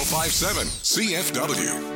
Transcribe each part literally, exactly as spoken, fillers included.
oh five point seven C F W.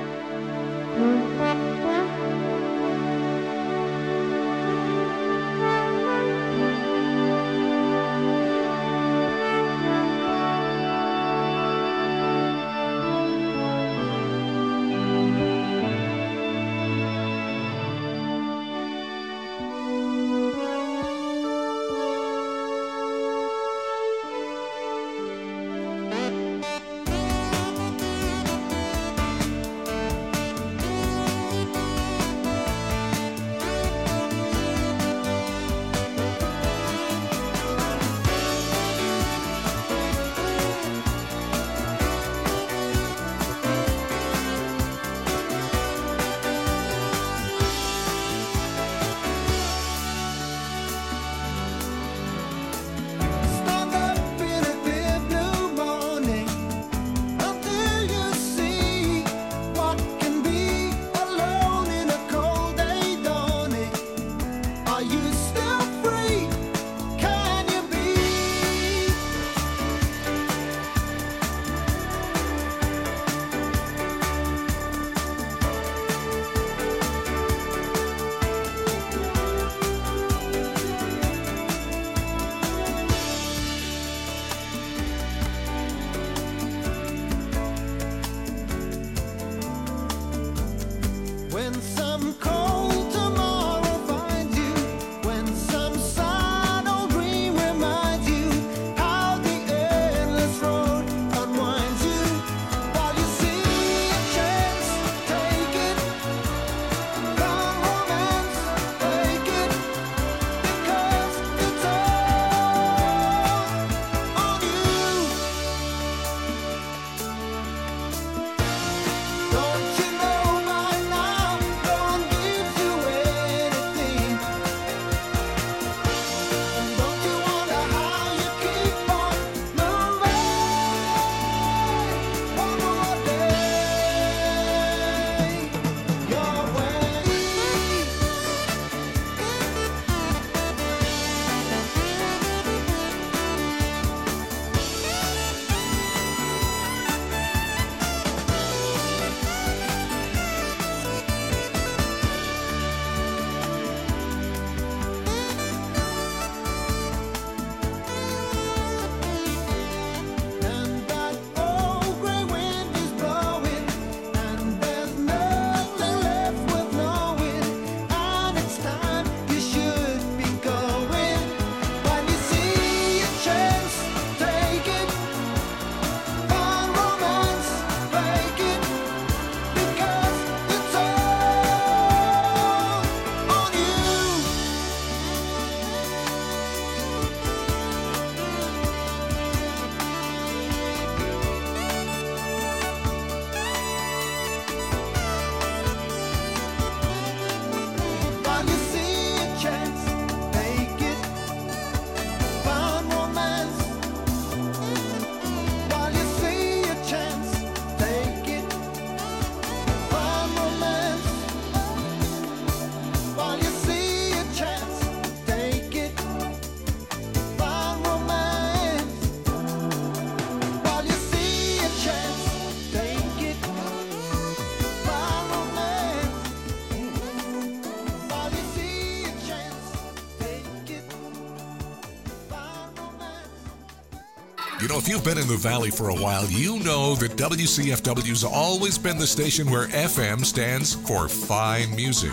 You know, if you've been in the Valley for a while, you know that W C F W's always been the station where F M stands for fine music.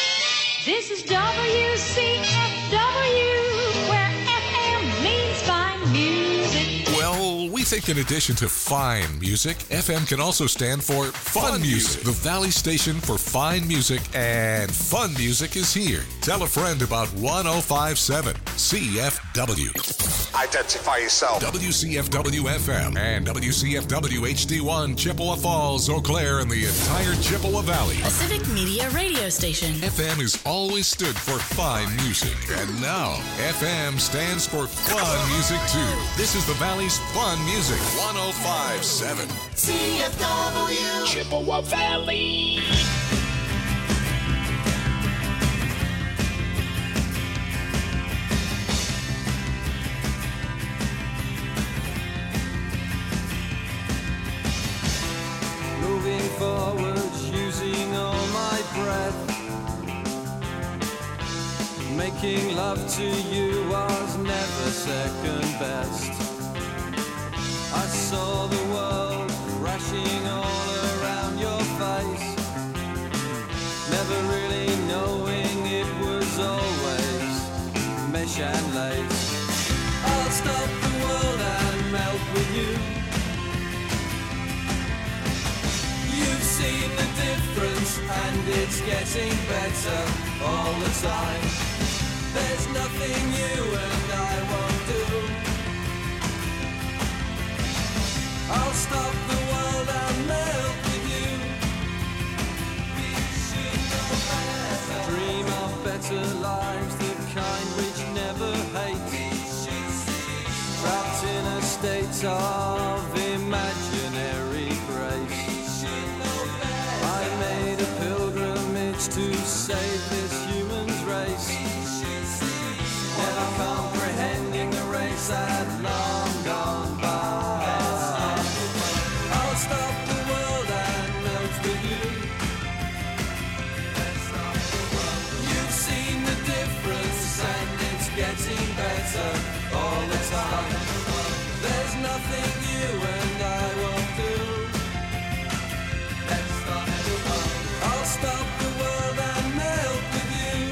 This is W C F W, where F M means fine music. Well, we think in addition to fine music, F M can also stand for fun, fun music. music. The Valley station for fine music and fun music is here. Tell a friend about one oh five point seven C F W. Identify yourself. W C F W F M and W C F W H D one, Chippewa Falls, Eau Claire, and the entire Chippewa Valley. A civic media radio station. F M has always stood for fine music, and now F M stands for fun music too. This is the Valley's fun music, one oh five point seven C F W, Chippewa Valley. Making love to you was never second best. I saw the world crashing all around your face, never really knowing it was always mesh and lace. I'll stop the world and melt with you. You've seen the difference and it's getting better all the time. There's nothing you and I won't do. I'll stop the world and melt with you. We should know better. Dream of better lives, the kind which never hate. Trapped in a state of imaginary grace. I made a pilgrimage to save this human's race, never comprehending the race had long gone by. I'll stop the world and melt with you. You've seen the difference and it's getting better all the time. There's nothing you and I won't do. I'll stop the world and melt with you.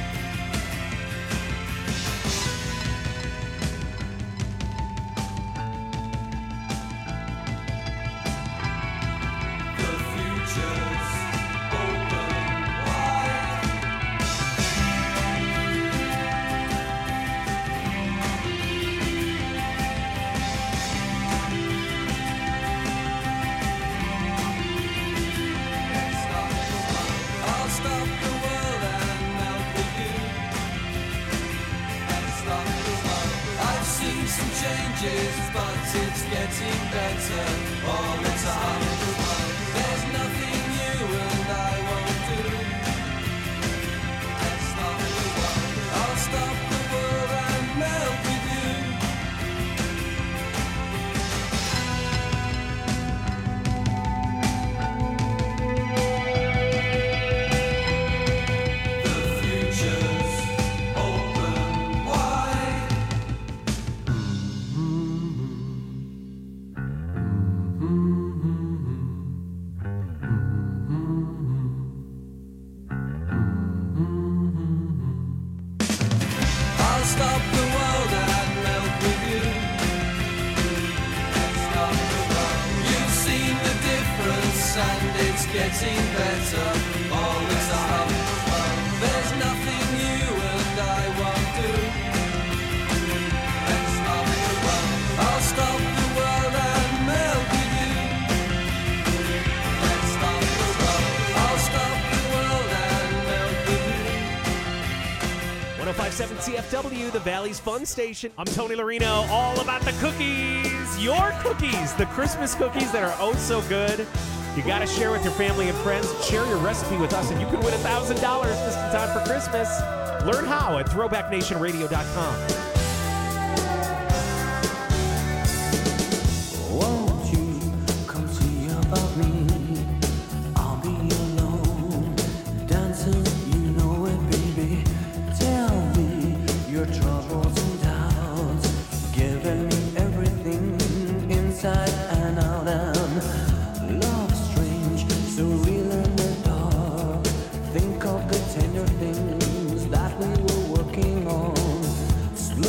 The future's open wide. I'll stop the world and melt with you. I've seen some changes, but it's getting better all the time. There's nothing you and I won't do. I'll stop the world and melt with you. The future's open wide. I'll stop the world and melt with you. You've seen the difference and it's getting better all the time. There's nothing you and I won't do. I'll stop the world and melt with you. I'll stop the world and melt with you. one oh five point seven C F W, the Valley's Fun Station. I'm Tony Larino, all about the cookies. Your cookies, the Christmas cookies that are oh so good. You got to share with your family and friends. Share your recipe with us, and you can win one thousand dollars just in time for Christmas. Learn how at throwback nation radio dot com. Won't you come see about me? I'll be alone, dancing, you know it, baby. Tell me your troubles and doubts, giving me everything inside and out. And love strange, so real in the dark. Think of the tender things that we were working on. Slow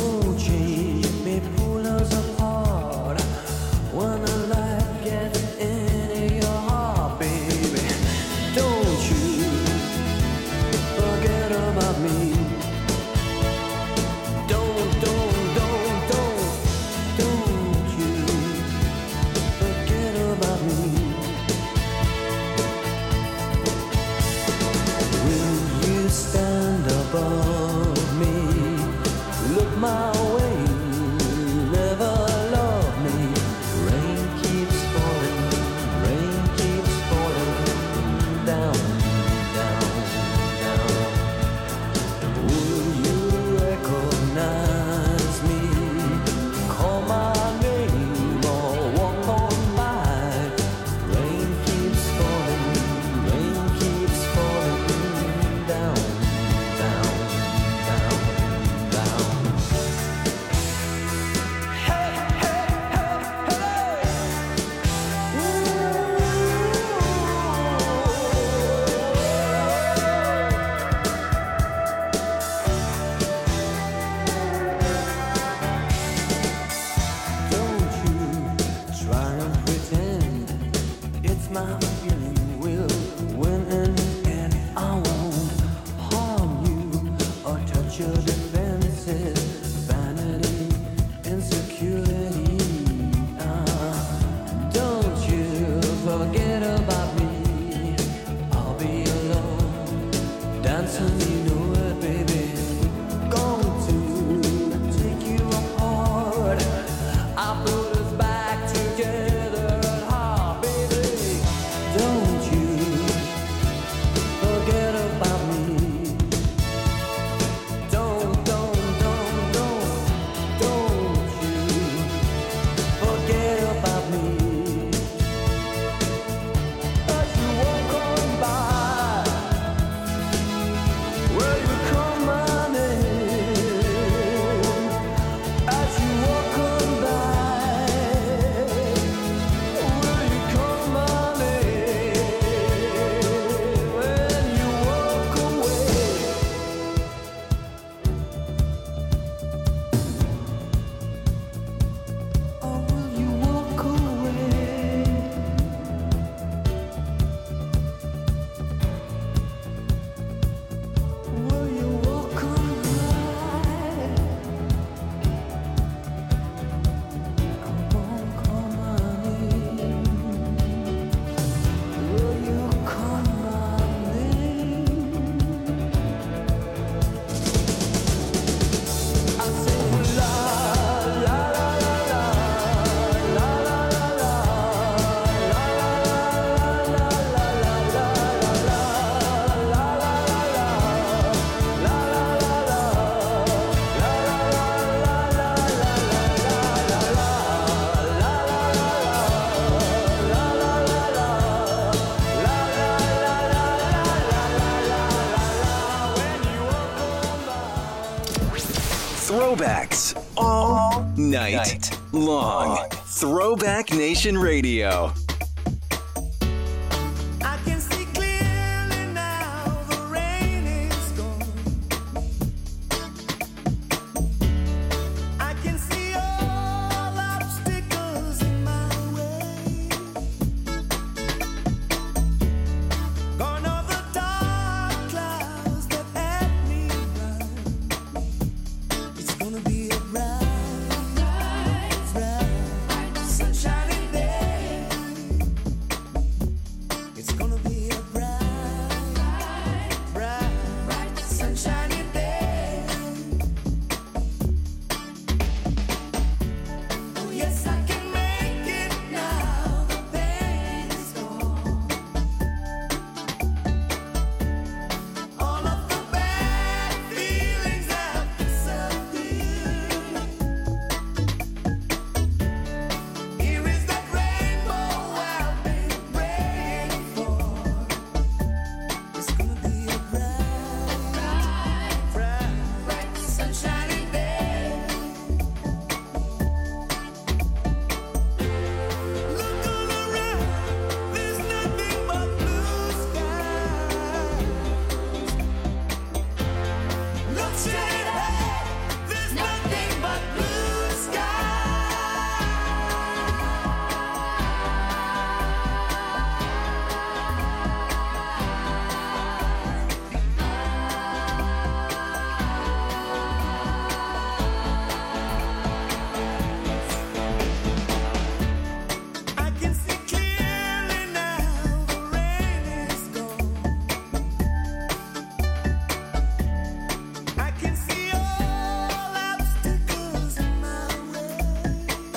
night, night long. Throwback Nation Radio. I can see clearly now, the rain is gone. I can see all obstacles in my way. Gone are the dark clouds that had me blind. It's gonna be a bright, bright, bright, sunshiny day. It's gonna be a bright, bright, bright, sunshiny day. Oh yes, I can make it now. The pain is gone. All of the bad feelings have disappeared. Here is that rainbow I've been praying for. It's gonna be a bright, bright, bright, sunshiny day. Look all around, there's nothing but blue skies. Look straight ahead, there's nothing but blue I can see clearly now, the rain is gone. I can see all obstacles in my way.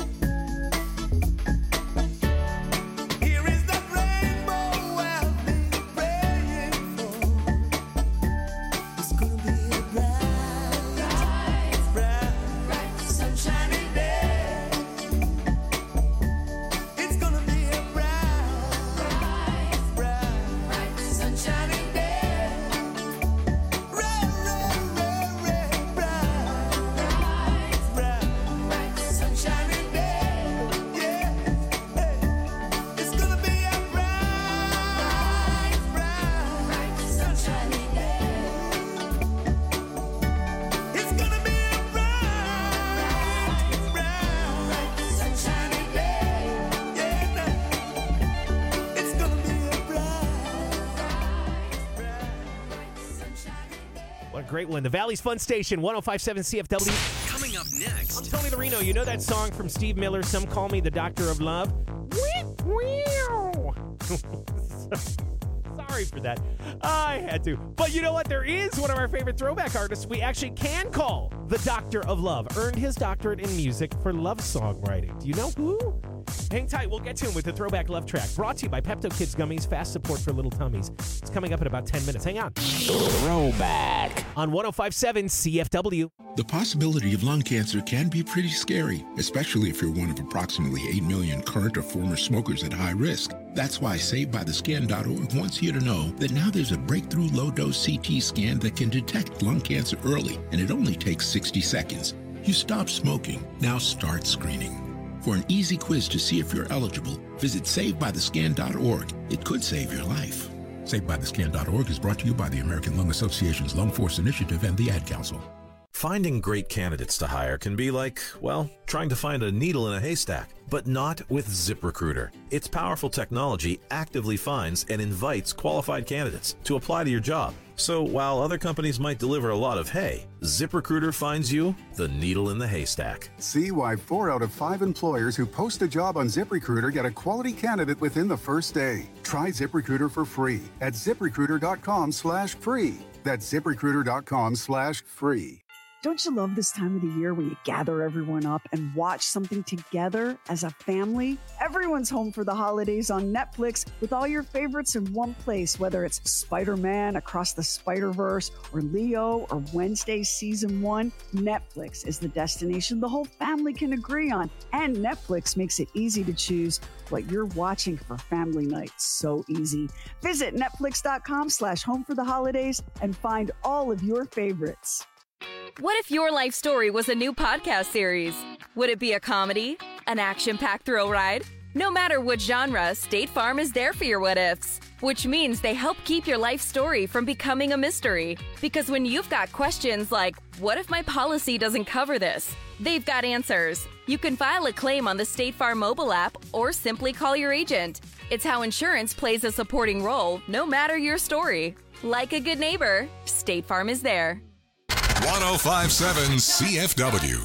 Here is that rainbow I've been praying for. It's gonna be a bright, bright, bright, sunshiny day. It's gonna be a bright, bright, bright, sunshiny day. Bright, bright, bright, bright, bright, bright, sunshiny day. Yeah, hey. It's gonna be a bright, bright, bright, sunshiny day. It's gonna be a bright, bright, bright, sunshiny day. Yeah, it's gonna be a bright, bright, bright, sunshiny day. What a great one. The Valley's Fun Station, one oh five point seven C F W. Coming up next. I'm Tony Larino. You know that song from Steve Miller, Some Call Me the Doctor of Love? Sorry for that. I had to. But you know what? There is one of our favorite throwback artists we actually can call the Doctor of Love. Earned his doctorate in music for love songwriting. Do you know who? Hang tight. We'll get to him with the Throwback Love track. Brought to you by Pepto Kids Gummies. Fast support for little tummies. It's coming up in about ten minutes. Hang on. Throwback. On one oh five point seven C F W. The possibility of lung cancer can be pretty scary, especially if you're one of approximately eight million current or former smokers at high risk. That's why Saved By The Scan dot org wants you to know that now there's a breakthrough low-dose C T scan that can detect lung cancer early, and it only takes sixty seconds. You stop smoking, now start screening. For an easy quiz to see if you're eligible, visit Saved By The Scan dot org. It could save your life. Saved By The Scan dot org is brought to you by the American Lung Association's Lung Force Initiative and the Ad Council. Finding great candidates to hire can be like, well, trying to find a needle in a haystack, but not with ZipRecruiter. Its powerful technology actively finds and invites qualified candidates to apply to your job. So while other companies might deliver a lot of hay, ZipRecruiter finds you the needle in the haystack. See why four out of five employers who post a job on ZipRecruiter get a quality candidate within the first day. Try ZipRecruiter for free at ZipRecruiter.com slash free. That's ZipRecruiter.com slash free. Don't you love this time of the year when you gather everyone up and watch something together as a family? Everyone's home for the holidays on Netflix with all your favorites in one place, whether it's Spider-Man Across the Spider-Verse or Leo or Wednesday Season one. Netflix is the destination the whole family can agree on. And Netflix makes it easy to choose what you're watching for family night. So easy. Visit Netflix.com slash home for the holidays and find all of your favorites. What if your life story was a new podcast series? Would it be a comedy? An action-packed thrill ride? No matter what genre, State Farm is there for your what-ifs. Which means they help keep your life story from becoming a mystery. Because when you've got questions like, what if my policy doesn't cover this? They've got answers. You can file a claim on the State Farm mobile app or simply call your agent. It's how insurance plays a supporting role, no matter your story. Like a good neighbor, State Farm is there. one oh five point seven C F W.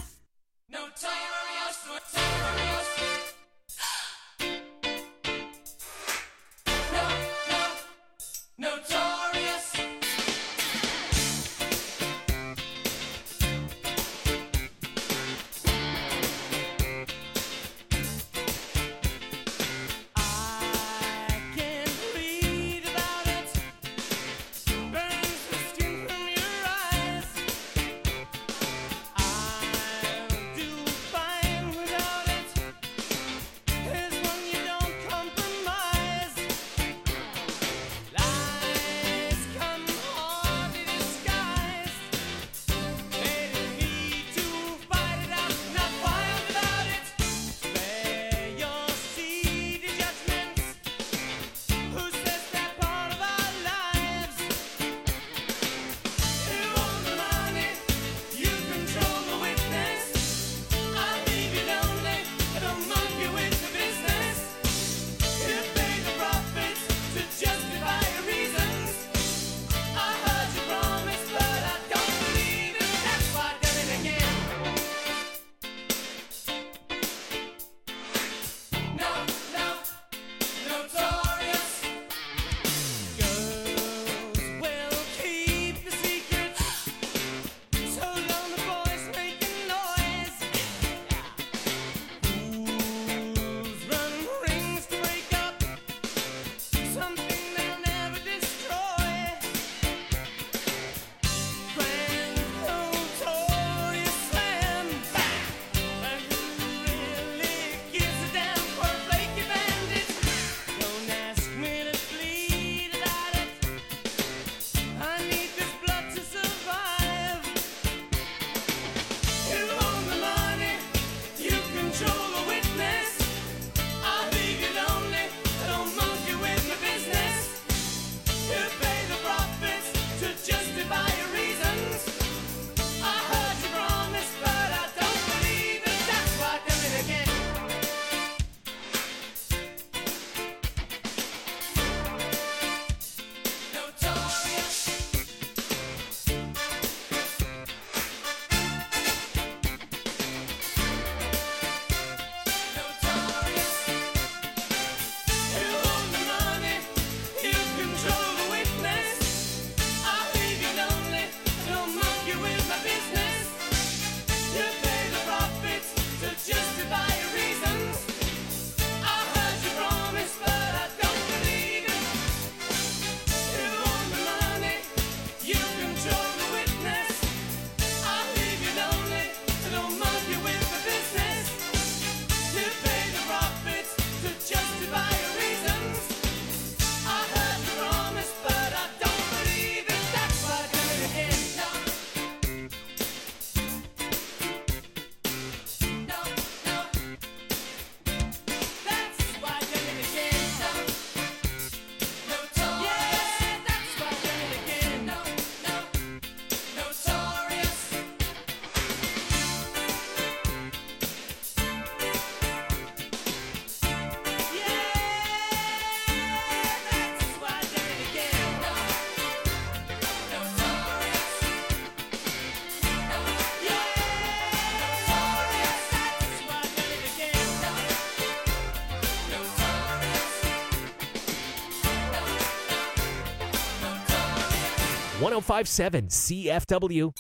one oh five point seven C F W.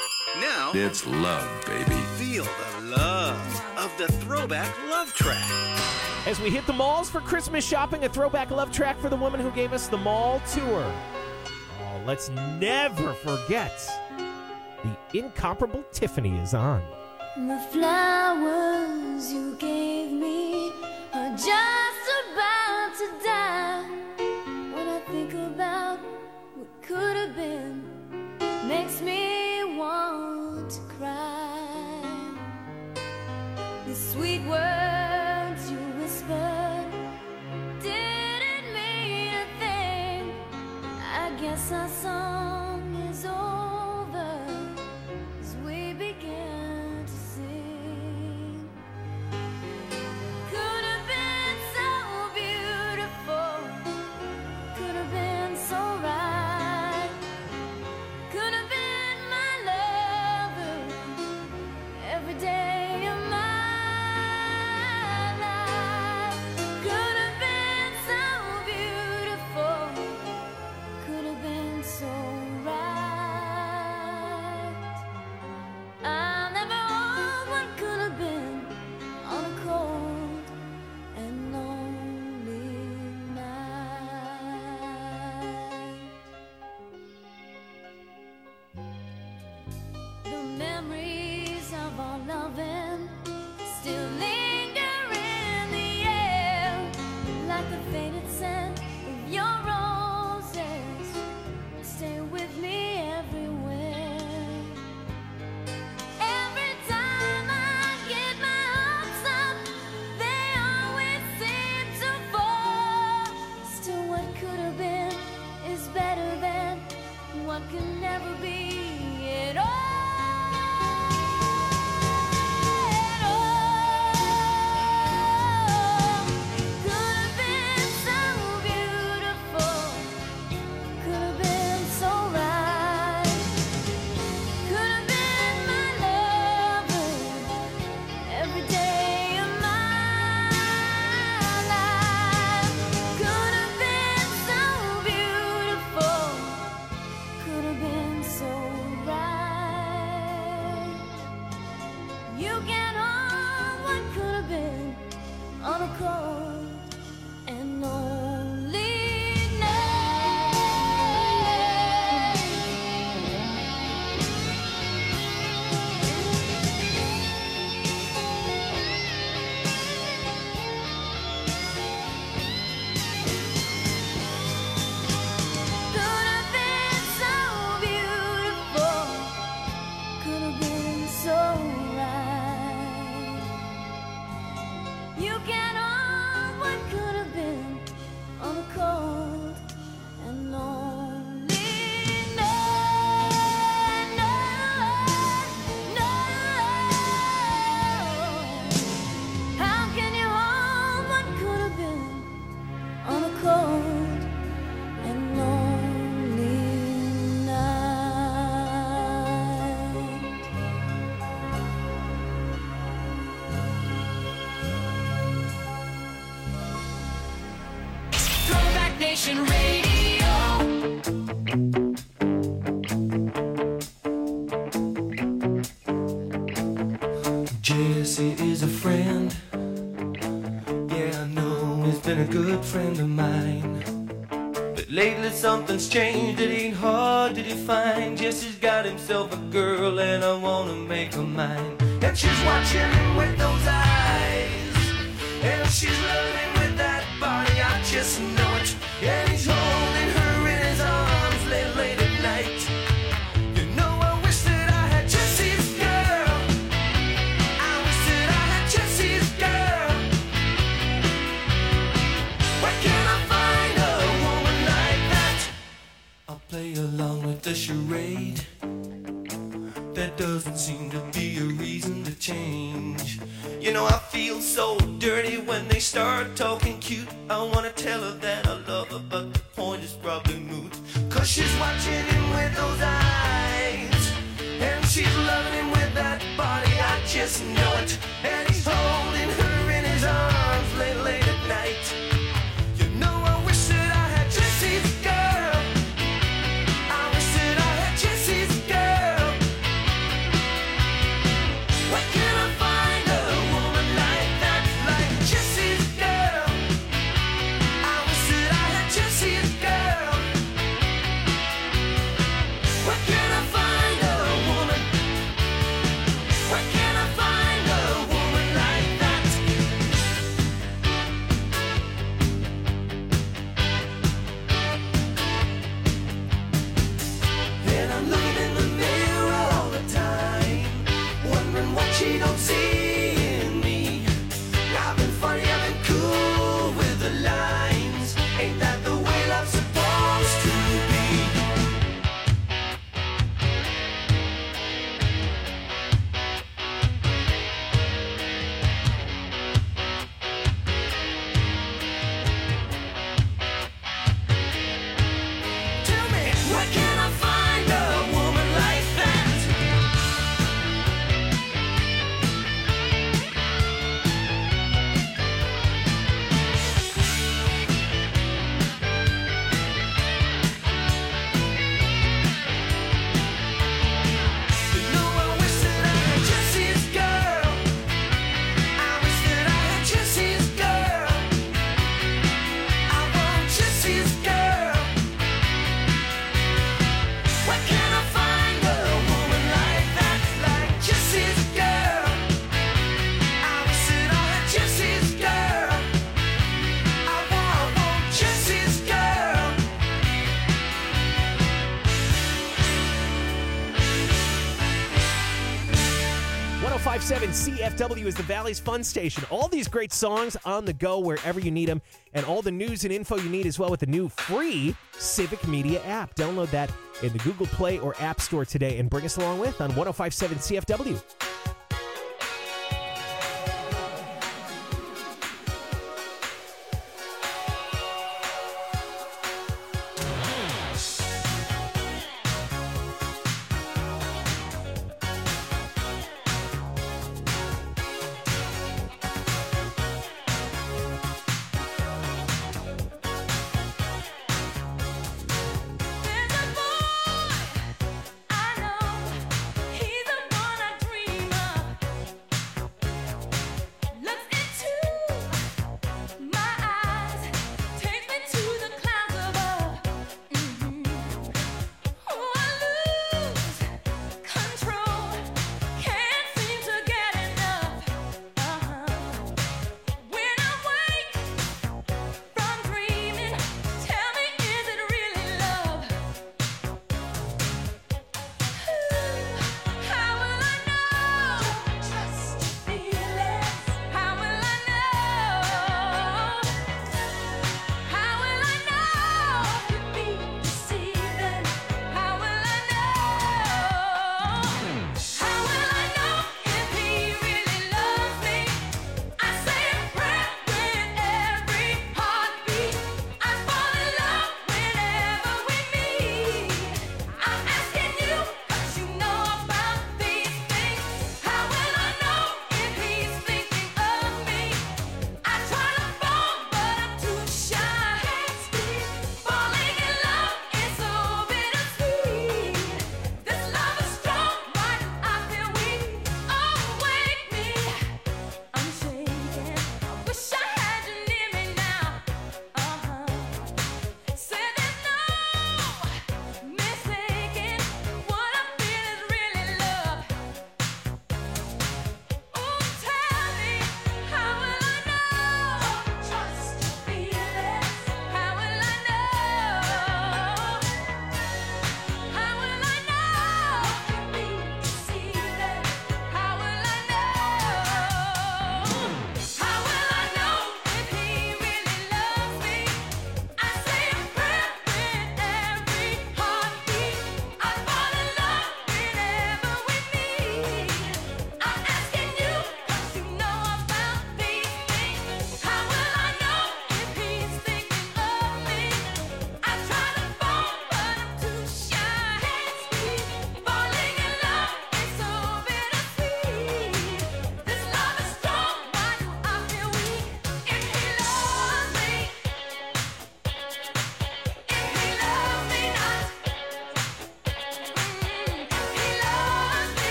Now it's love, baby. Feel the love of the Throwback Love Track. As we hit the malls for Christmas shopping, a Throwback Love Track for the woman who gave us the mall tour. Oh, let's never forget the incomparable Tiffany is on. The flowers you gave me are just about to die. When I think about what could have been, makes me want to cry. words you whispered didn't mean a thing. I guess our song is over as we began to sing. Could have been so beautiful, could have been so right, could have been my lover every day of my life. Could have been so beautiful, could have been so right. I never hold what could have been on a cold and lonely night. The memories of our loving still linger in the air, like the faded scent of your roses. Stay with me everywhere. Every time I get my hopes up, they always seem to fall. Still, what could have been is better than what can never be at all. At all. Could have been so beautiful, could have been so right, could have been my lover every day of my life. Could have been so beautiful, could have been so right. You can hold what could have been on a cold and lonely night. Could have been so beautiful, could have been so right. You can hold what could have been on a cold and lonely night. No, no. How can you hold what could have been on a cold and lonely night? Throwback Nation Radio. Jesse is a friend. Yeah, I know he's been a good friend of mine. But lately something's changed, it ain't hard to define. Jesse's got himself a girl and I wanna make her mine. And she's watching him with those eyes, and she's loving with that body, I just know it. And he's holding her in his arms late, late at night. You know I wish that I had Jesse's girl. I wish that I had Jesse's girl. Where can I find a woman like that? I'll play along with the charade. There doesn't seem to be a reason to change. You know I feel so dirty when they start talking cute. I wanna tell her that I love her, but the point is probably moot. Cause she's watching him with those eyes, and she's loving him with that body, I just know it. And he's holding her in his arms late, late at night. You know I wish that I had Jesse's girl. I wish that I had Jesse's girl. Where can I find a woman like that, like Jesse's girl? I wish that seven C F W is the Valley's Fun Station. All these great songs on the go wherever you need them, and all the news and info you need as well with the new free Civic Media app. Download that in the Google Play or App Store today and bring us along with on one oh five point seven C F W.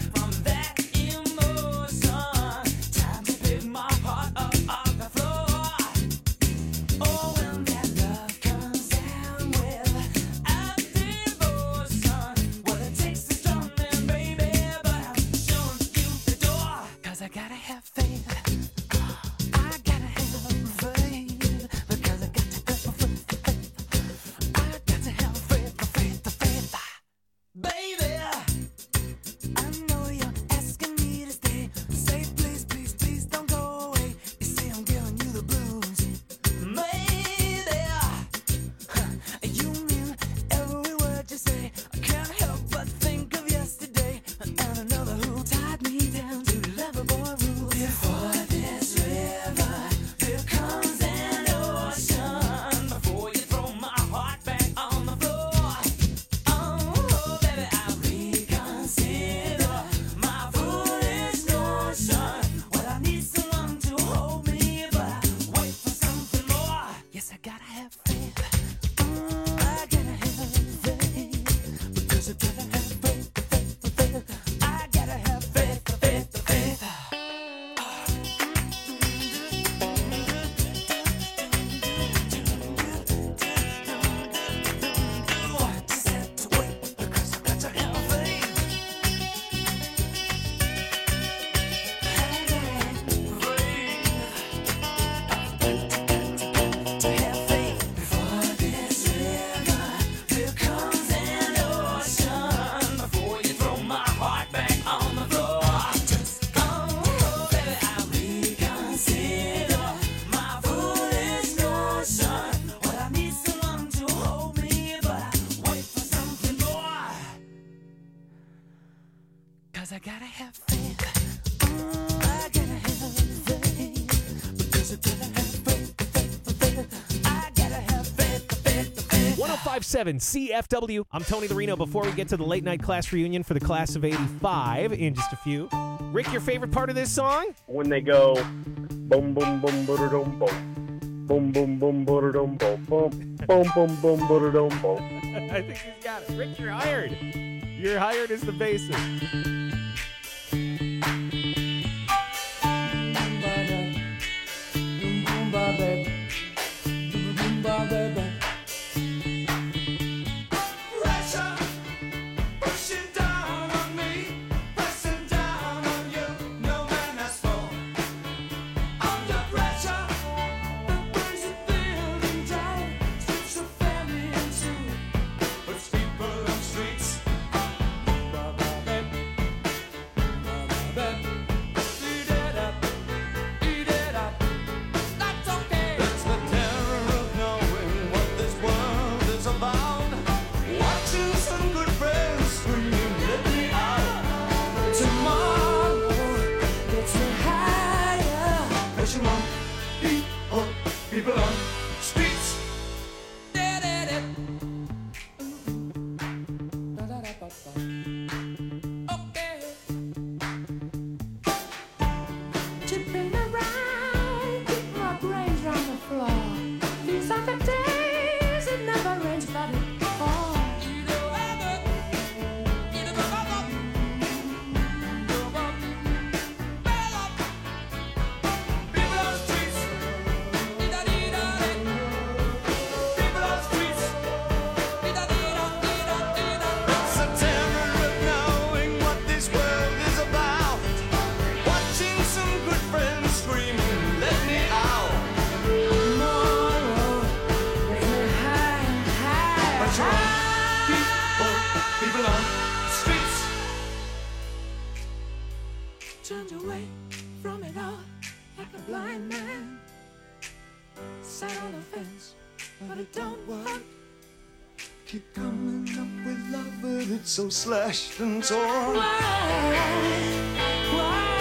Time to pick my heart up off the floor. 'cause I gotta have faith. Oh, I gotta have faith. Because I gotta have faith, faith, faith. I gotta have faith, faith, faith. one oh five point seven C F W. I'm Tony Larino. Before we get to the late night class reunion for the class of eighty-five in just a few. Rick, your favorite part of this song? When they go boom, boom, boom, boom, boom. Boom, boom, boom, boom, boom, boom, boom, boom, boom, boom, boom, boom. I think he's got it. Rick, you're hired. You're hired as the bassist. Turned away from it all like a blind man. Sat on the fence, but it don't work. Keep coming up with love, but it's so slashed and torn. Why? Why?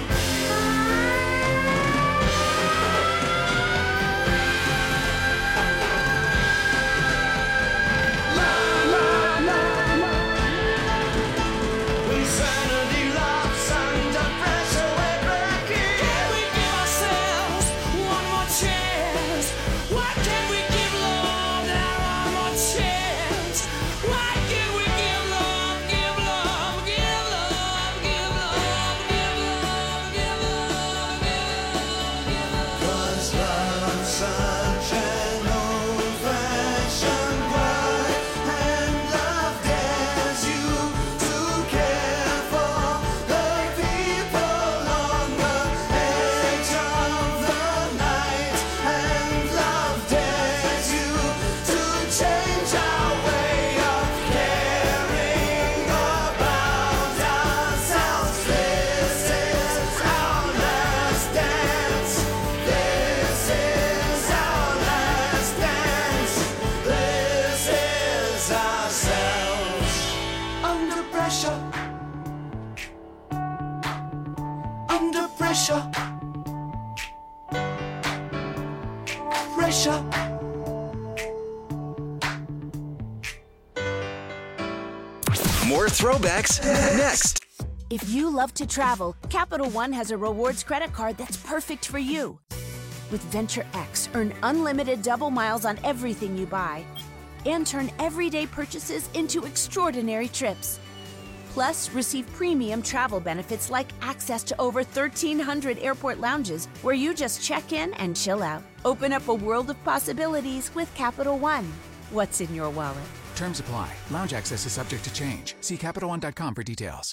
More throwbacks next. If you love to travel, Capital One has a rewards credit card that's perfect for you. With Venture X, earn unlimited double miles on everything you buy and turn everyday purchases into extraordinary trips. Plus, receive premium travel benefits like access to over thirteen hundred airport lounges where you just check in and chill out. Open up a world of possibilities with Capital One. What's in your wallet? Terms apply. Lounge access is subject to change. See Capital One dot com for details.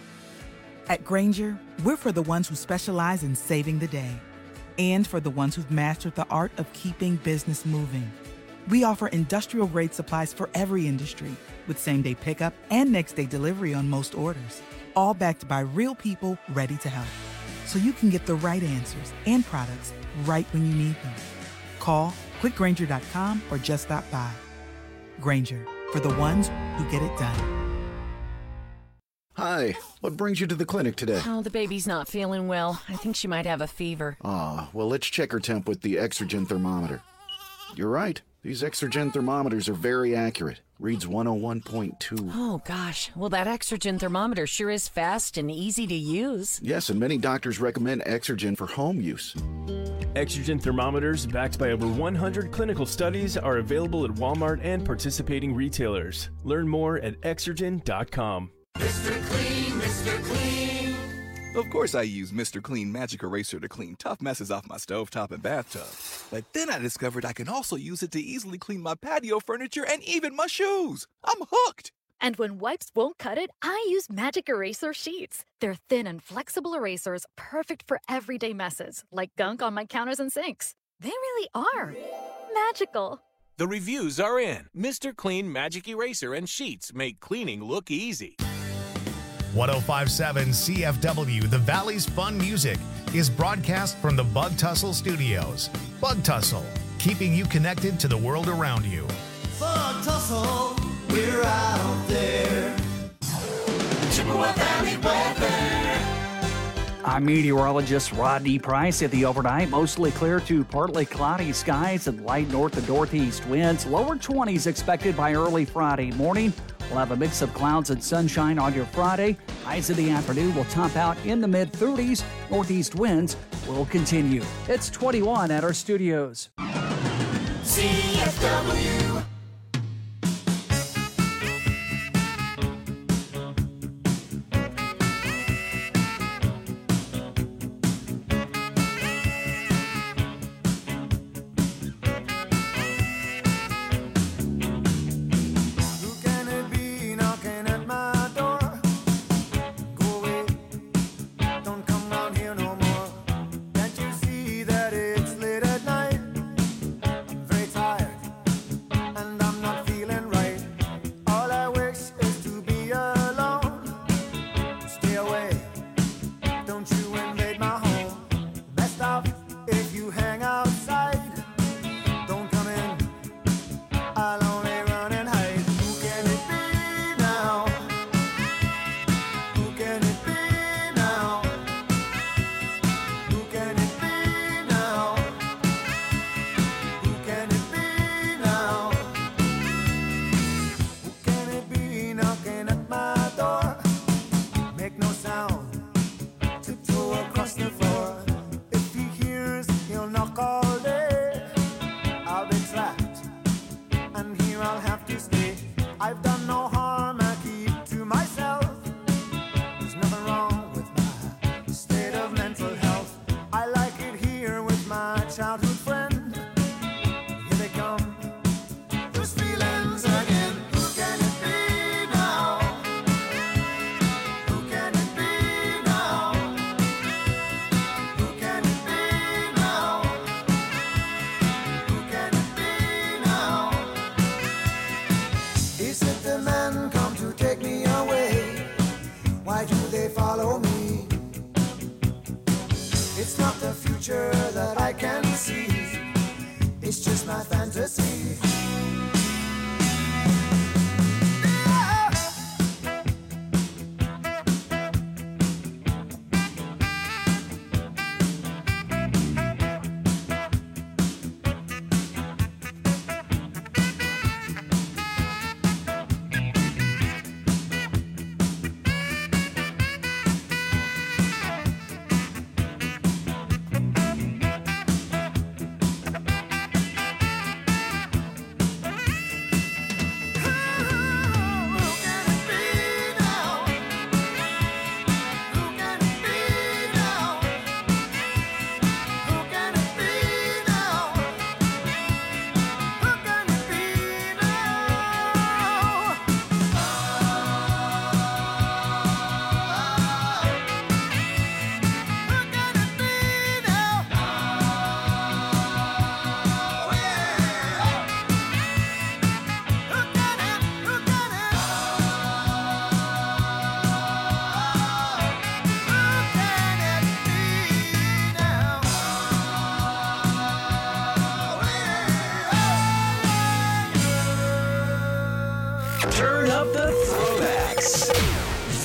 At Grainger, we're for the ones who specialize in saving the day and for the ones who've mastered the art of keeping business moving. We offer industrial-grade supplies for every industry with same-day pickup and next-day delivery on most orders, all backed by real people ready to help. So you can get the right answers and products right when you need them. Call quick grainger dot com or just stop by. Grainger, for the ones who get it done. Hi. What brings you to the clinic today? Oh, the baby's not feeling well. I think she might have a fever. Ah, well, let's check her temp with the Exergen thermometer. You're right. These Exergen thermometers are very accurate. Reads one oh one point two. Oh, gosh. Well, that Exergen thermometer sure is fast and easy to use. Yes, and many doctors recommend Exergen for home use. Exergen thermometers, backed by over one hundred clinical studies, are available at Walmart and participating retailers. Learn more at Exergen dot com. Mister Clean, Mister Clean. Of course I use Mister Clean Magic Eraser to clean tough messes off my stovetop and bathtub. But then I discovered I can also use it to easily clean my patio furniture and even my shoes. I'm hooked! And when wipes won't cut it, I use Magic Eraser Sheets. They're thin and flexible erasers, perfect for everyday messes, like gunk on my counters and sinks. They really are magical. The reviews are in. Mister Clean Magic Eraser and Sheets make cleaning look easy. one oh five point seven C F W, The Valley's Fun Music, is broadcast from the Bug Tussle Studios. Bug Tussle, keeping you connected to the world around you. Bug Tussle, we're out there. Chippewa Valley weather. I'm meteorologist Rodney Price. At the overnight, mostly clear to partly cloudy skies and light north to northeast winds. Lower twenties expected by early Friday morning. We'll have a mix of clouds and sunshine on your Friday. Highs in the afternoon will top out in the mid thirties. Northeast winds will continue. It's twenty-one at our studios. C F W.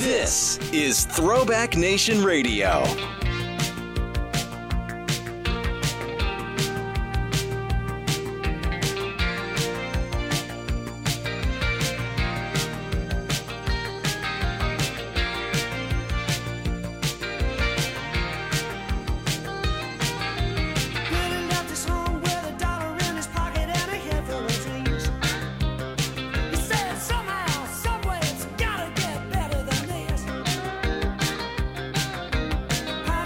This is Throwback Nation Radio. Somehow, someway, it's gotta get better than this.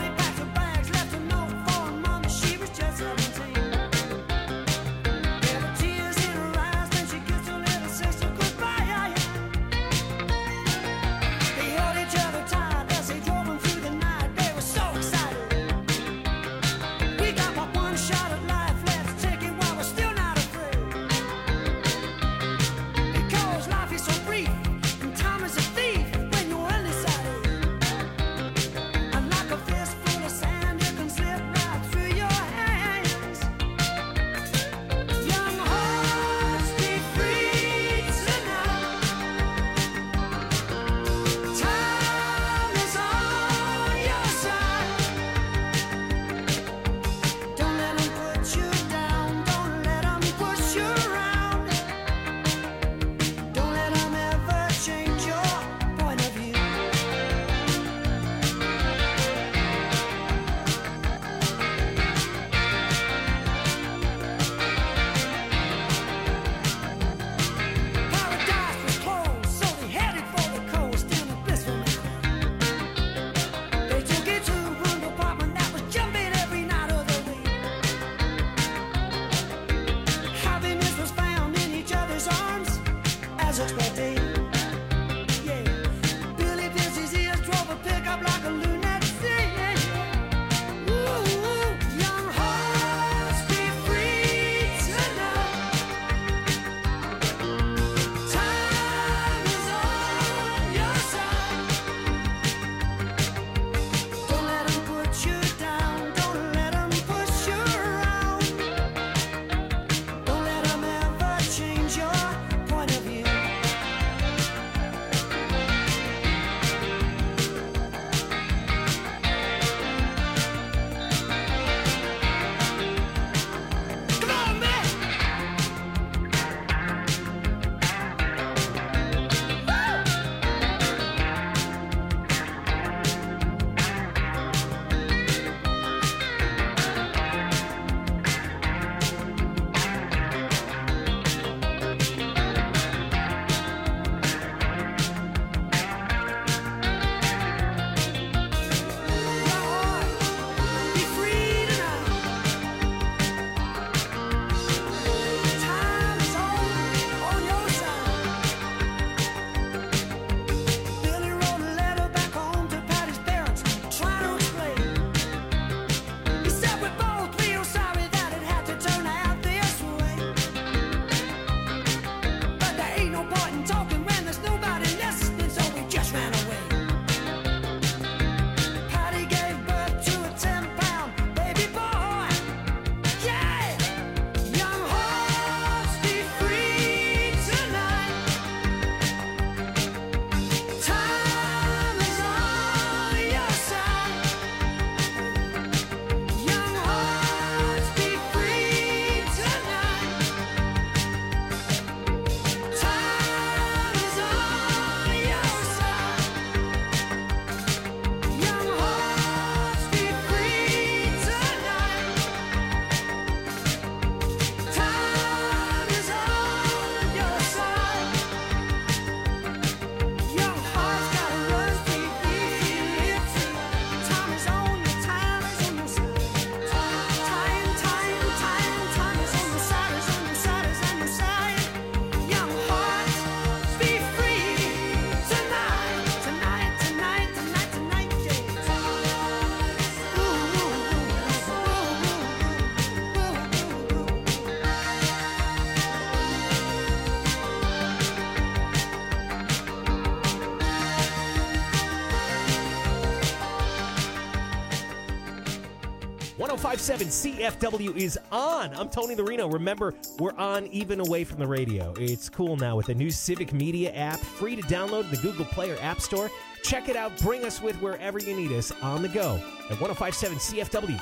one oh five point seven C F W is on. I'm Tony Larino. Remember, we're on even away from the radio. It's cool now with the new Civic Media app, free to download in the Google Play or App Store. Check it out. Bring us with wherever you need us on the go at one oh five point seven C F W.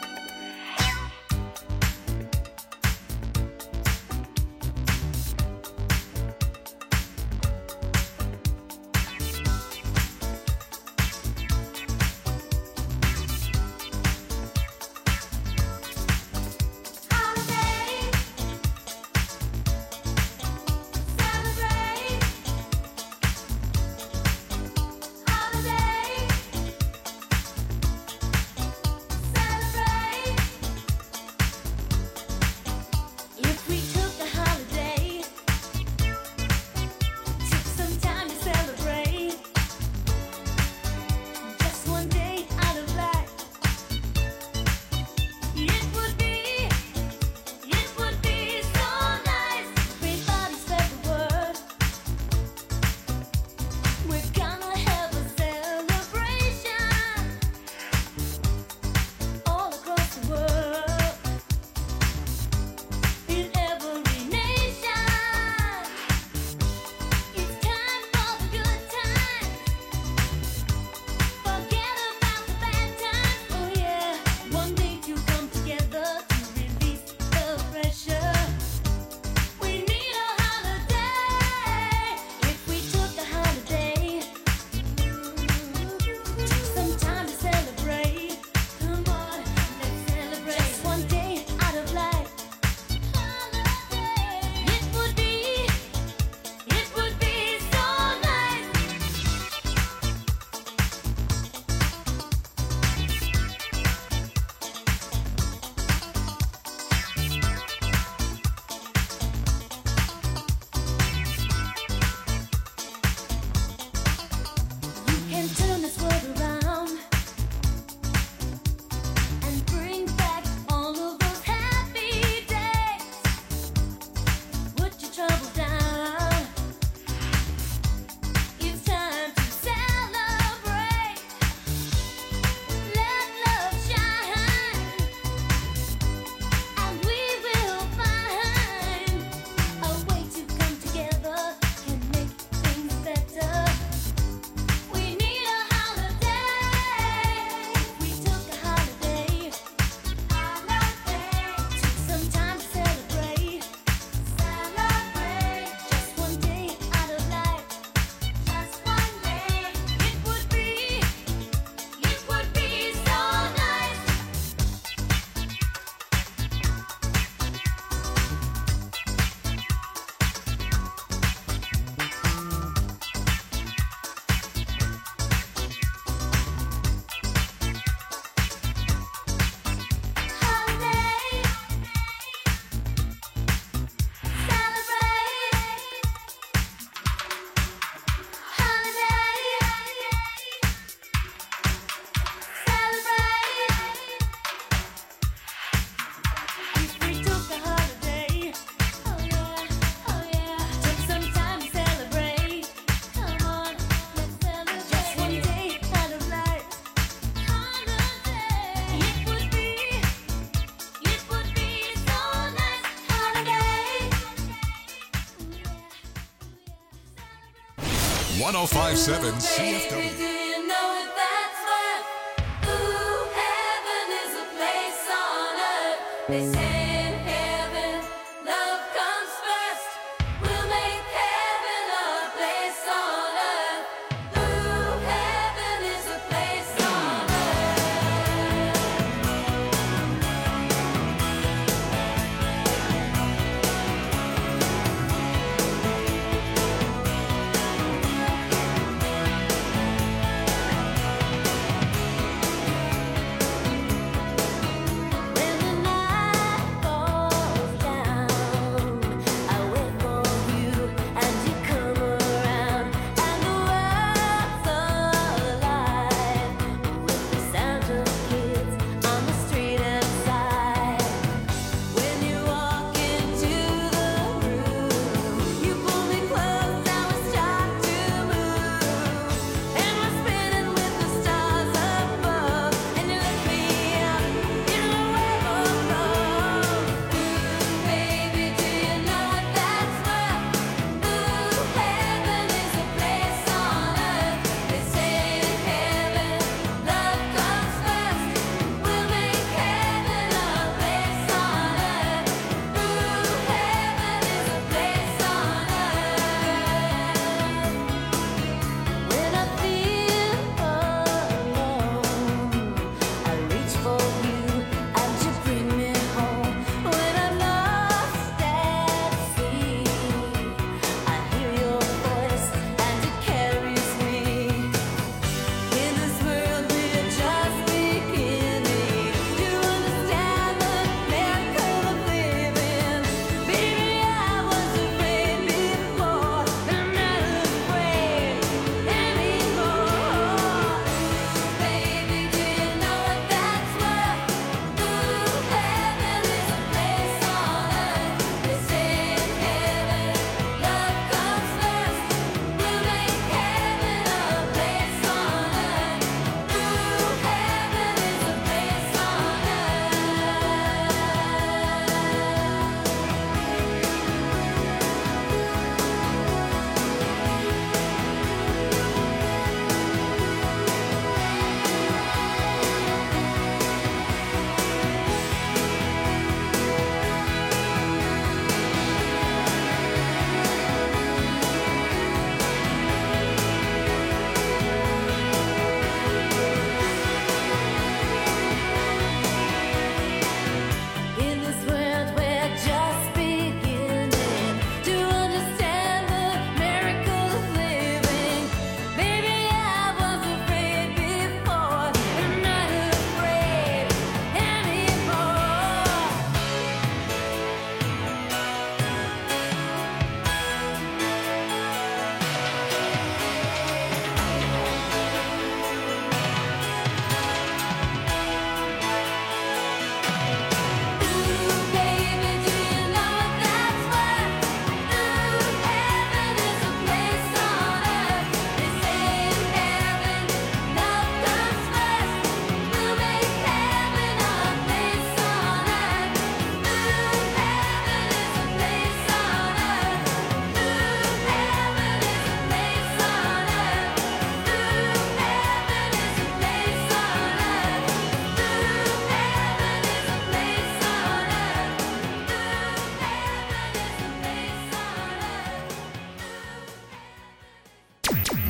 one oh five point seven C F W. Do you know that's where, ooh, heaven is a place on earth? They say in heaven, love comes first. We'll make heaven a place on earth. Ooh, heaven is a place on When the night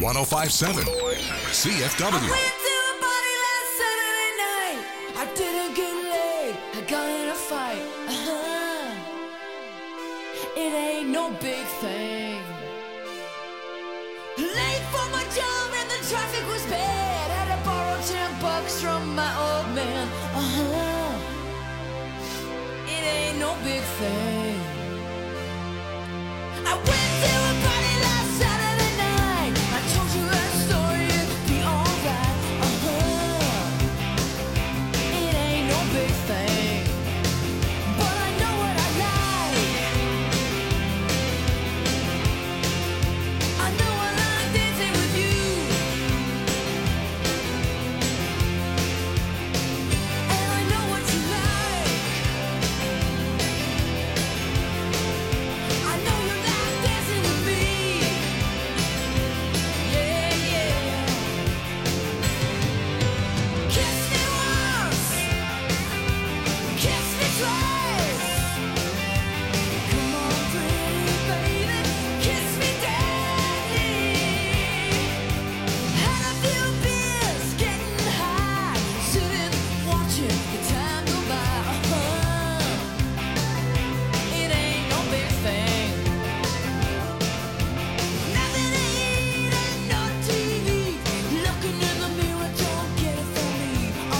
one oh five seven C F W. I went to a party last Saturday night. I didn't get laid. I got in a fight. Uh-huh. It ain't no big thing. Late for my job and the traffic was bad. Had to borrow ten bucks from my old man. Uh-huh. It ain't no big thing.